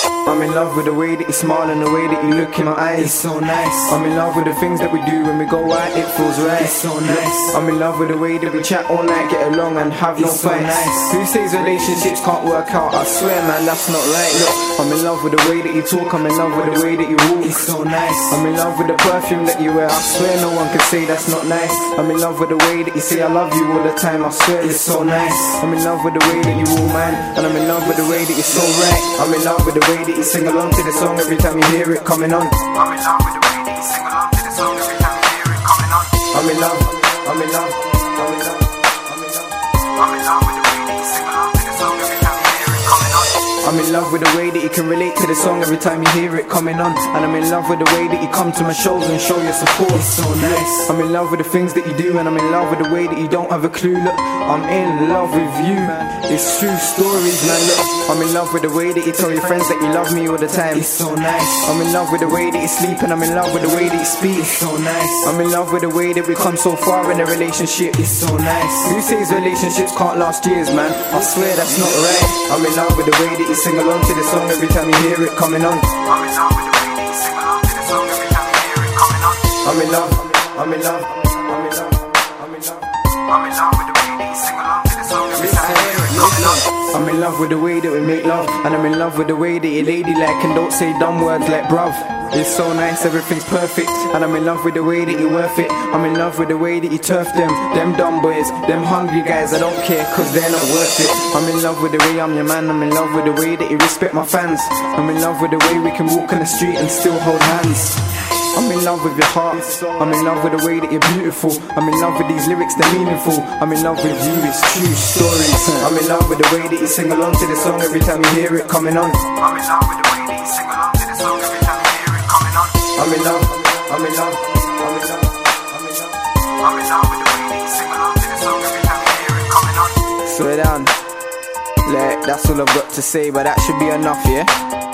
I'm in love with the way that you smile and the way that you look in my eyes. It's so nice. I'm in love with the things that we do when we go out, it feels right. It's so nice. I'm in love with the way that we chat all night, get along and have no It's so fights. nice. Who says relationships can't work out? I swear man, that's not right. Look, I'm in love with the way that you talk, I'm in love with the way that you walk. It's so nice. I'm in love with the perfume that you wear, I swear no one can say that's not nice. I'm in love with the way that you say I love you all the time, I swear it's so nice. I'm in love with the way that you all man, and I'm in love with the way that you're so right. I'm in love with the way that you sing along to the song every time you hear it coming on. I'm in love with the way that you sing along to the song every time you hear it coming on. I'm in love, I'm in love, I'm in love, I'm in love. I'm in love with the way that you sing along to the song every time you hear it coming on. I'm in love with the way that you can relate to the song every time you hear it coming on. And I'm in love with the way that you come to my shows and show your support. It's so nice. I'm in love with the things that you do, and I'm in love with the way that you don't have a clue. Look, I'm in love with you, it's true stories, man. Look, I'm in love with the way that you tell your friends that you love me all the time. It's so nice. I'm in love with the way that you sleep, and I'm in love with the way that you speak. It's so nice. I'm in love with the way that we come so far in a relationship. It's so nice. Who says relationships can't last years, man? I swear that's not right. I'm in love with the way that you sing along to the song every time you hear it coming on. I'm in love with the way that you sing along to the song every time you hear it coming on. I'm in love, I'm in love, I'm in love, I'm in love. I'm in love with the way that you sing along to the song every time you hear it coming on. I'm in love with the way that we make love, and I'm in love with the way that you're ladylike and don't say dumb words like bruv. It's so nice, everything's perfect, and I'm in love with the way that you're worth it. I'm in love with the way that you turf them dumb boys, them hungry guys, I don't care cause they're not worth it. I'm in love with the way I'm your man, I'm in love with the way that you respect my fans. I'm in love with the way we can walk on the street and still hold hands. I'm in love with your heart, I'm in love with the way that you're beautiful. I'm in love with these lyrics, they're meaningful. I'm in love with you, it's true stories. I'm in love with the way that you sing along to the song every time you hear it coming on. I'm in love with the way that you sing along to the song every time you hear it coming on. I'm in love, I'm in love, I'm in love, I'm in love. I'm in love with the way that you sing along to the song every time you hear it coming on. Slow it down. Like, that's all I've got to say, but that should be enough, yeah?